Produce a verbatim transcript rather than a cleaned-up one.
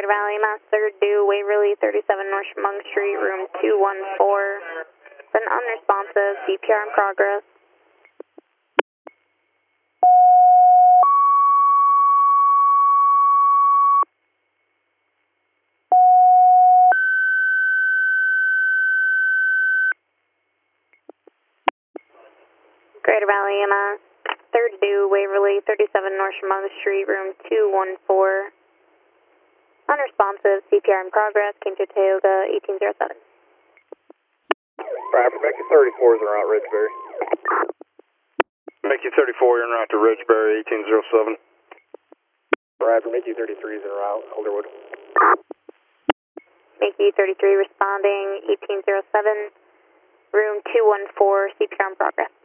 Greater Valley, Mass third due, Waverly, thirty-seven North Chemung Street, room two one four. Been unresponsive, C P R in progress. Greater Valley, E M S, third due, Waverly, thirty-seven North Chemung Street, room two one four. Unresponsive, C P R in progress, came to Tioga, eighteen oh seven. Right, Mickey thirty-four is en route, Ridgeberry. Mickey thirty-four, you're en route to Ridgeberry, eighteen oh seven. Right, Mickey thirty-three is en route, Holderwood. Mickey thirty-three responding, eighteen oh seven, room two one four, C P R in progress.